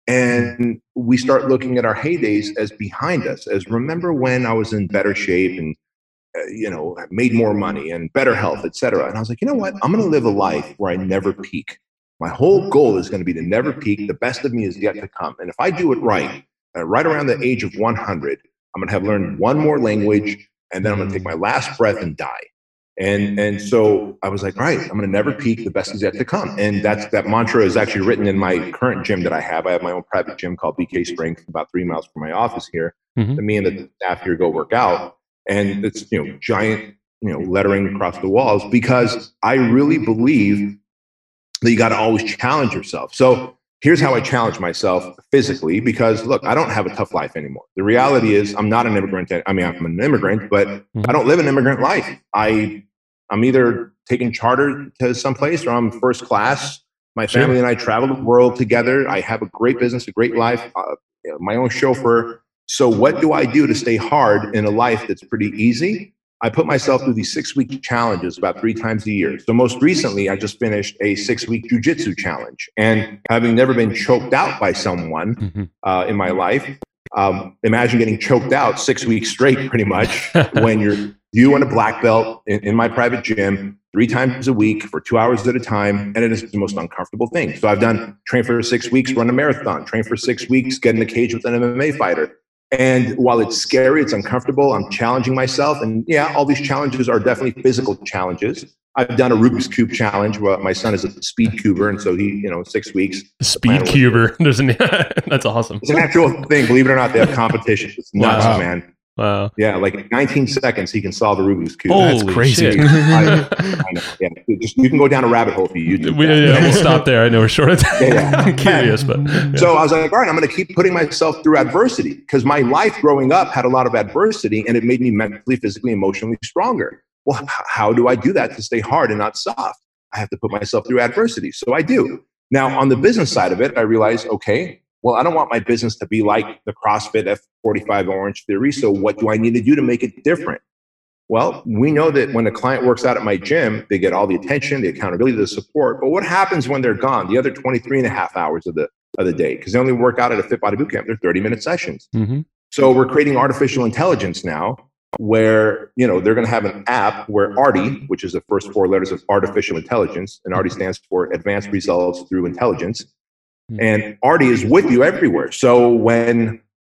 And we start looking at our heydays as behind us, as remember when I was in better shape and, uh, you know, made more money and better health, et cetera. And I was like, you know what? I'm going to live a life where I never peak. My whole goal is going to be to never peak. The best of me is yet to come. And if I do it right, uh, right around the age of one hundred, I'm going to have learned one more language, and then I'm going to take my last breath and die. And and so I was like, all right, I'm going to never peak. The best is yet to come. And that's that mantra is actually written in my current gym that I have. I have my own private gym called B K Strength, about three miles from my office here. Mm-hmm. And me and the staff here go work out. And it's, you know, giant, you know, lettering across the walls, because I really believe that you got to always challenge yourself. So here's how I challenge myself physically, because look, I don't have a tough life anymore. The reality is I'm not an immigrant. I mean, I'm an immigrant, but I don't live an immigrant life. I, I'm either taking charter to someplace or I'm first class. My family sure. and I travel the world together. I have a great business, a great life, uh, you know, my own chauffeur. So what do I do to stay hard in a life that's pretty easy? I put myself through these six-week challenges about three times a year. So most recently, I just finished a six-week jujitsu challenge. And having never been choked out by someone mm-hmm. uh, in my life, um, imagine getting choked out six weeks straight, pretty much, when you're you and a black belt in, in my private gym three times a week for two hours at a time. And it is the most uncomfortable thing. So I've done train for six weeks, run a marathon, train for six weeks, get in a cage with an M M A fighter. And while it's scary, it's uncomfortable, I'm challenging myself. And yeah, all these challenges are definitely physical challenges. I've done a Rubik's Cube challenge. Well, my son is a speed cuber. And so he, you know, six weeks. Speed cuber. There's an, that's awesome. It's an actual thing. Believe it or not, they have competitions. It's nuts, wow. man. Wow. Yeah, like in nineteen seconds, he can solve a Rubik's Cube. Holy That's crazy. I, I know. Yeah. Just, you can go down a rabbit hole if you YouTube. We, yeah, we'll stop there. I know we're short of time. Yeah, yeah. I'm curious, but. Yeah. So I was like, all right, I'm going to keep putting myself through adversity, because my life growing up had a lot of adversity, and it made me mentally, physically, emotionally stronger. Well, h- how do I do that to stay hard and not soft? I have to put myself through adversity. So I do. Now, on the business side of it, I realized, okay, well, I don't want my business to be like the CrossFit F forty-five Orange Theory. So what do I need to do to make it different? Well, we know that when a client works out at my gym, they get all the attention, the accountability, the support. But what happens when they're gone, the other twenty-three and a half hours of the, of the day? Because they only work out at a Fit Body Bootcamp. They're thirty minute sessions. Mm-hmm. So we're creating artificial intelligence now, where, you know, they're going to have an app where ARTI, which is the first four letters of artificial intelligence, and ARTI stands for Advanced Results Through Intelligence. And ARTI is with you everywhere. So when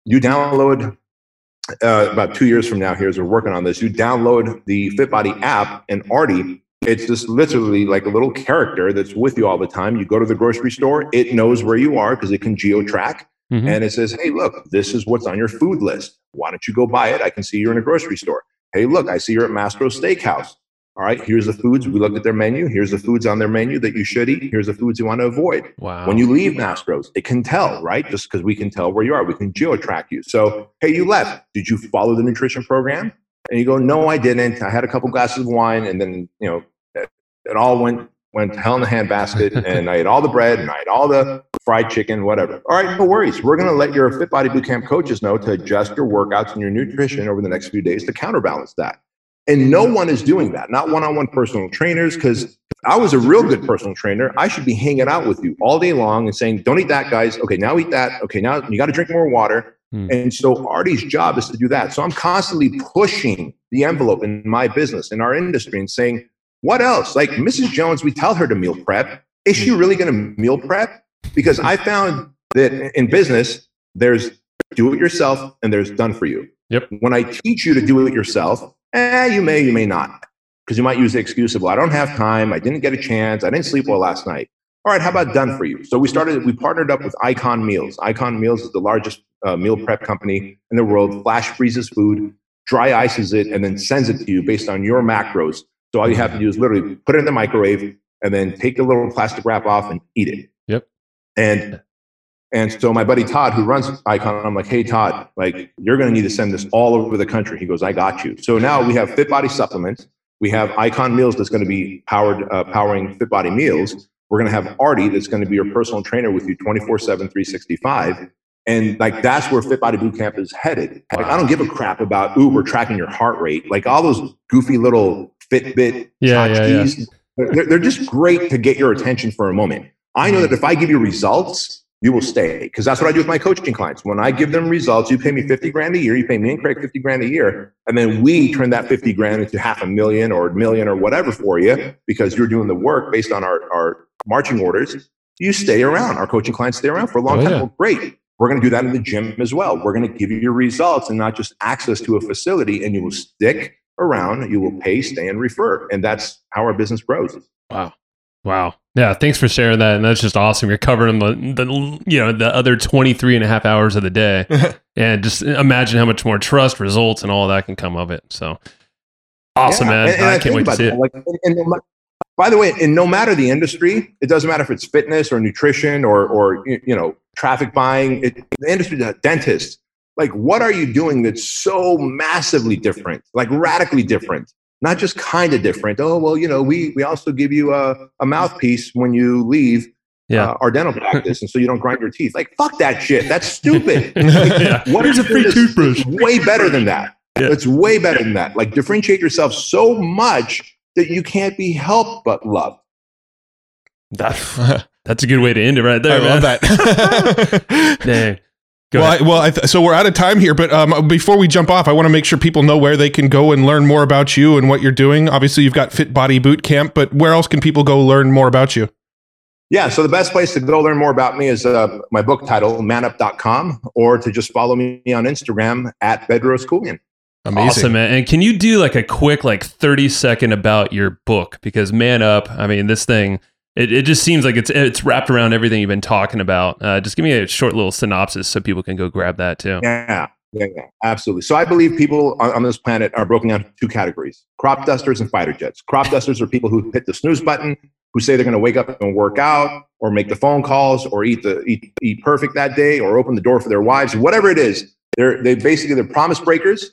you download uh, about two years from now. Here's we're working on this. You download the FitBody app, and Artie. It's just literally like a little character that's with you all the time. You go to the grocery store, it knows where you are because it can geo-track. Mm-hmm. And it says, hey, look, this is what's on your food list. Why don't you go buy it? I can see you're in a grocery store. Hey, look, I see you're at Mastro's Steakhouse. All right, here's the foods. We looked at their menu. Here's the foods on their menu that you should eat. Here's the foods you want to avoid. Wow. When you leave Mastro's, it can tell, right? Just because we can tell where you are. We can geo-track you. So, hey, you left. Did you follow the nutrition program? And you go, no, I didn't. I had a couple glasses of wine, and then, you know, it all went went to hell in the handbasket, and I ate all the bread, and I ate all the fried chicken, whatever. All right, no worries. We're going to let your FitBody Bootcamp coaches know to adjust your workouts and your nutrition over the next few days to counterbalance that. And no one is doing that, not one-on-one personal trainers, because if I was a real good personal trainer, I should be hanging out with you all day long and saying, don't eat that, guys. Okay, now eat that. Okay, now you got to drink more water. Hmm. And so Artie's job is to do that. So I'm constantly pushing the envelope in my business, in our industry, and saying, what else? Like Missus Jones, we tell her to meal prep. Is she really going to meal prep? Because I found that in business, there's do it yourself and there's done for you. Yep. When I teach you to do it yourself, eh, you may, you may not. Because you might use the excuse of, well, I don't have time. I didn't get a chance. I didn't sleep well last night. All right, how about done for you? So we started, we partnered up with Icon Meals. Icon Meals is the largest uh, meal prep company in the world. Flash freezes food, dry ices it, and then sends it to you based on your macros. So all you have to do is literally put it in the microwave and then take the little plastic wrap off and eat it. Yep. And and so my buddy Todd, who runs Icon, I'm like, hey, Todd, like you're going to need to send this all over the country. He goes, I got you. So now we have FitBody supplements. We have Icon Meals that's going to be powered, uh, powering FitBody meals. We're going to have Artie that's going to be your personal trainer with you twenty-four seven, three sixty-five. And like, that's where FitBody Bootcamp is headed. Like, I don't give a crap about, ooh, we're tracking your heart rate. Like all those goofy little Fitbit yeah, yeah, yeah. They're, they're just great to get your attention for a moment. I know that if I give you results, you will stay. Because that's what I do with my coaching clients. When I give them results, you pay me fifty grand a year, you pay me and Craig fifty grand a year. And then we turn that fifty grand into half a million or a million or whatever for you because you're doing the work based on our, our marching orders. You stay around. Our coaching clients stay around for a long oh, time. Yeah. Well, great. We're going to do that in the gym as well. We're going to give you your results and not just access to a facility, and you will stick around, you will pay, stay, and refer. And that's how our business grows. Wow. Wow. Yeah. Thanks for sharing that. And that's just awesome. You're covering the, the you know, the other twenty-three and a half hours of the day. And just imagine how much more trust, results, and all that can come of it. So awesome, yeah. man. And, and I, I can't wait to see that. it. Like, and, and, by the way, and no matter the industry, it doesn't matter if it's fitness or nutrition or, or you know, traffic buying, it, the industry, the dentist, like, what are you doing that's so massively different, like radically different, not just kind of different? Oh, well, you know, we we also give you a, a mouthpiece when you leave yeah. uh, our dental practice, and so you don't grind your teeth. Like, fuck that shit. That's stupid. Like, yeah. What Here's a free toothbrush. Way better than that. Yeah. It's way better than that. Like, differentiate yourself so much that you can't be helped but love. That's, that's a good way to end it right there, I man. love that. Dang. Go well, I, well, I th- so we're out of time here, but um, before we jump off, I want to make sure people know where they can go and learn more about you and what you're doing. Obviously, you've got FitBody Bootcamp, but where else can people go learn more about you? Yeah, so the best place to go learn more about me is uh, my book title, man up dot com, or to just follow me on Instagram at Bedros Keuilian. Amazing. Awesome, man. And can you do like a quick, like thirty second about your book? Because Man Up, I mean, this thing, it, it just seems like it's it's wrapped around everything you've been talking about. Uh, just give me a short little synopsis so people can go grab that too. Yeah, yeah, yeah, absolutely. So I believe people on, on this planet are broken down into two categories: crop dusters and fighter jets. Crop dusters are people who hit the snooze button, who say they're going to wake up and work out, or make the phone calls, or eat the eat, eat perfect that day, or open the door for their wives, whatever it is. They're they basically they're promise breakers.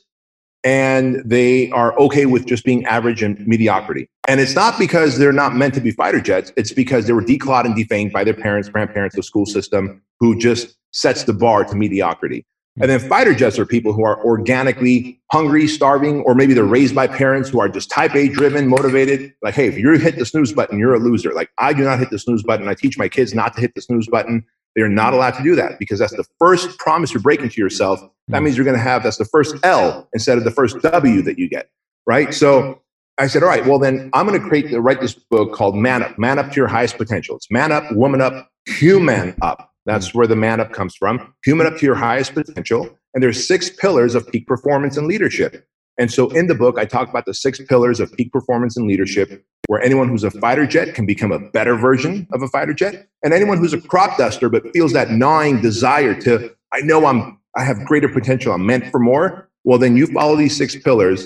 And they are okay with just being average and mediocrity. And it's not because they're not meant to be fighter jets. It's because they were declawed and defanged by their parents, grandparents, the school system, who just sets the bar to mediocrity. And then fighter jets are people who are organically hungry, starving, or maybe they're raised by parents who are just type A driven, motivated. Like, hey, if you hit the snooze button, you're a loser. Like, I do not hit the snooze button. I teach my kids not to hit the snooze button. They're not allowed to do that because that's the first promise you're breaking to yourself. That means you're going to have, that's the first L instead of the first W that you get, right? So I said, all right, well then I'm going to create, write this book called Man Up, Man Up to Your Highest Potential. It's Man Up, Woman Up, Human Up. That's where the Man Up comes from. Human up to your highest potential. And there's six pillars of peak performance and leadership. And so in the book, I talk about the six pillars of peak performance and leadership, where anyone who's a fighter jet can become a better version of a fighter jet. And anyone who's a crop duster, but feels that gnawing desire to, I know I'm, I have greater potential, I'm meant for more. Well, then you follow these six pillars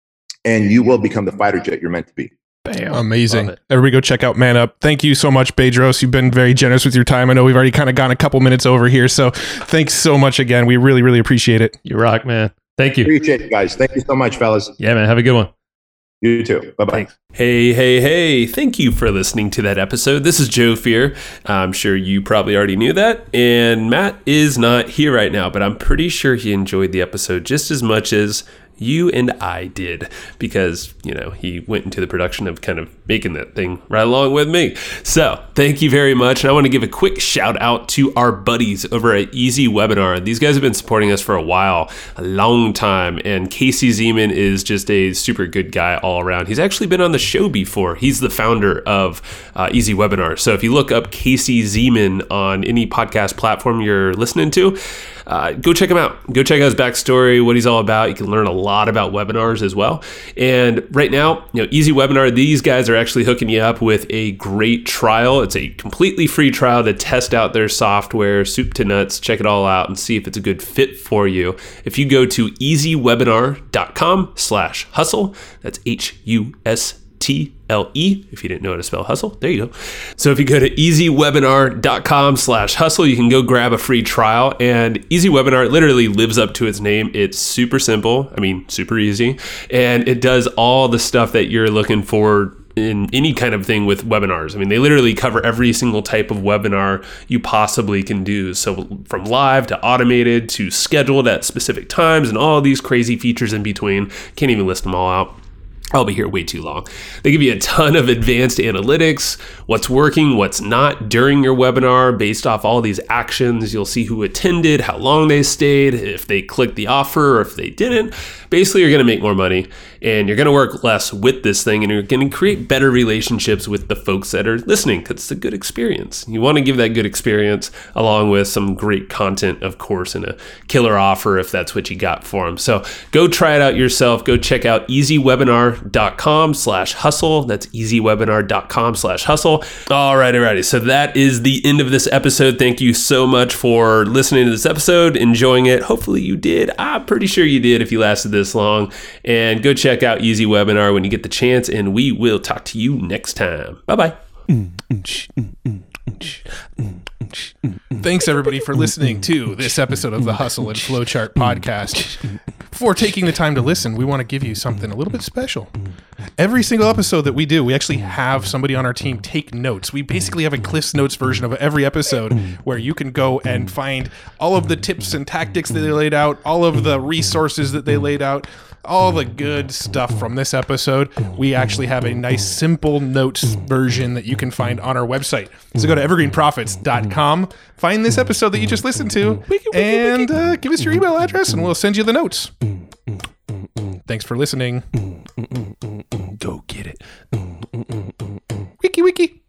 and you will become the fighter jet you're meant to be. Bam. Amazing. Everybody go check out Man Up. Thank you so much, Bedros. You've been very generous with your time. I know we've already kind of gone a couple minutes over here. So thanks so much again. We really, really appreciate it. You rock, man. Thank you. Appreciate it, guys. Thank you so much, fellas. Yeah, man. Have a good one. You too. Bye-bye. Thanks. Hey, hey, hey. Thank you for listening to that episode. This is Joe Fier. I'm sure you probably already knew that. And Matt is not here right now, but I'm pretty sure he enjoyed the episode just as much as you and I did, because, you know, he went into the production of kind of making that thing right along with me. So thank you very much. And I want to give a quick shout out to our buddies over at Easy Webinar. These guys have been supporting us for a while, a long time. And Casey Zeman is just a super good guy all around. He's actually been on the show before. He's the founder of uh, Easy Webinar. So if you look up Casey Zeman on any podcast platform you're listening to, Uh, go check him out. Go check out his backstory, what he's all about. You can learn a lot about webinars as well. And right now, you know, Easy Webinar, these guys are actually hooking you up with a great trial. It's a completely free trial to test out their software, soup to nuts, check it all out and see if it's a good fit for you. If you go to easywebinar.com slash hustle, that's H U S T L E, if you didn't know how to spell hustle, there you go. So if you go to easywebinar.com slash hustle, you can go grab a free trial. And Easy Webinar literally lives up to its name. It's super simple. I mean, super easy. And it does all the stuff that you're looking for in any kind of thing with webinars. I mean, they literally cover every single type of webinar you possibly can do. So from live to automated to scheduled at specific times and all these crazy features in between. Can't even list them all out. I'll be here way too long. They give you a ton of advanced analytics, what's working, what's not during your webinar based off all these actions. You'll see who attended, how long they stayed, if they clicked the offer or if they didn't. Basically, you're going to make more money and you're going to work less with this thing and you're going to create better relationships with the folks that are listening because it's a good experience. You want to give that good experience along with some great content, of course, and a killer offer if that's what you got for them. So go try it out yourself. Go check out easywebinar.com slash hustle. That's easywebinar.com slash hustle. All right, alrighty. So that is the end of this episode. Thank you so much for listening to this episode, enjoying it. Hopefully you did. I'm pretty sure you did if you lasted this long. And go check out Easy Webinar when you get the chance, and we will talk to you next time. Bye-bye. Thanks, everybody, for listening to this episode of the Hustle and Flowchart podcast. Before taking the time to listen, we want to give you something a little bit special. Every single episode that we do, we actually have somebody on our team take notes. We basically have a Cliff's Notes version of every episode where you can go and find all of the tips and tactics that they laid out, all of the resources that they laid out, all the good stuff from this episode. We actually have a nice simple notes version that you can find on our website. So go to evergreen profits dot com, find this episode that you just listened to, and uh, give us your email address and we'll send you the notes. Thanks for listening. Go get it. Wiki wiki.